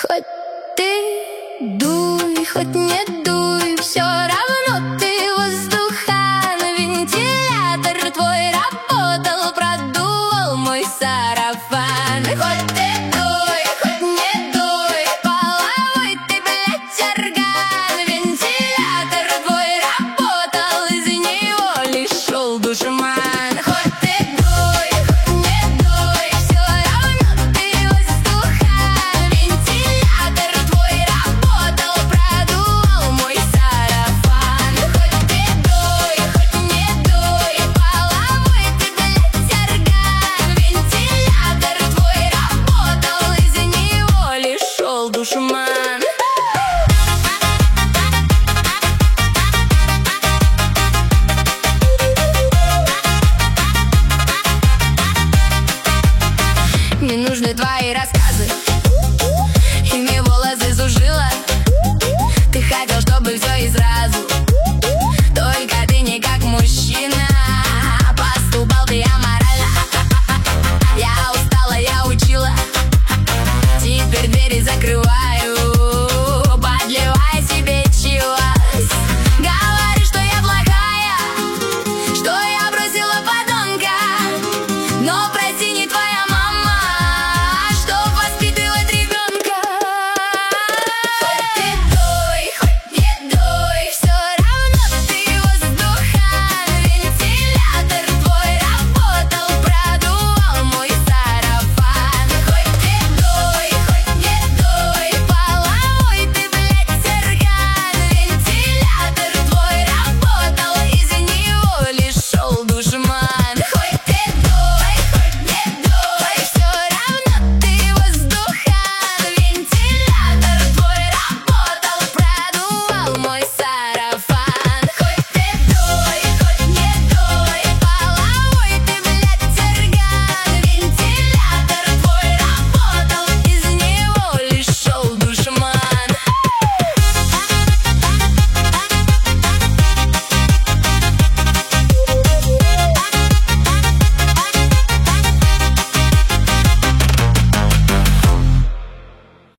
Хоть ты дуй, хоть не дуй, все равно ты воздухан. Вентилятор твой работал, продувал мой сарафан. Хоть ты дуй, хоть не дуй, половой ты, блядь, орган. Вентилятор твой работал, из него лишь шел душман. Душман. Не нужны твои рассказы, ими волосы сушила. Ты хотел, чтобы все и сразу, только ты не как мужчина. Поступал ты аморально. Я устала, я учила, теперь двери закрывай.